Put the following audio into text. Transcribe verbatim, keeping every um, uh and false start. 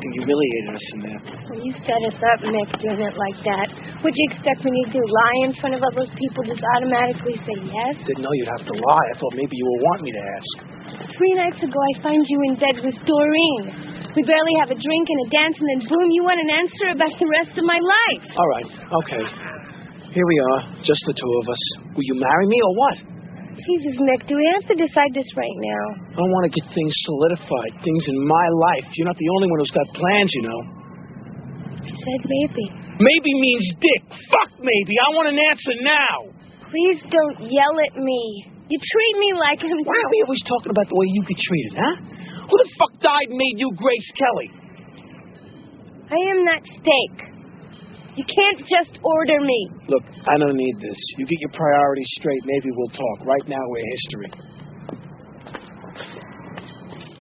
and humiliated us in there. Well, you set us up, Mick, doing it like that. What'd you expect me to do, lie in front of all those people, just automatically say yes? Didn't know you'd have to lie. I thought maybe you would want me to ask. Three nights ago, I find you in bed with Doreen. We barely have a drink and a dance, and then boom, you want an answer about the rest of my life. All right, okay. Here we are, just the two of us. Will you marry me or what? Jesus, Mick, do we have to decide this right now? I want to get things solidified, things in my life. You're not the only one who's got plans, you know. I said maybe. Maybe means dick. Fuck maybe. I want an answer now. Please don't yell at me. You treat me like I'm... Why are we always talking about the way you get treated, huh? Who the fuck died and made you Grace Kelly? I am that steak. You can't just order me. Look, I don't need this. You get your priorities straight, maybe we'll talk. Right now, we're history.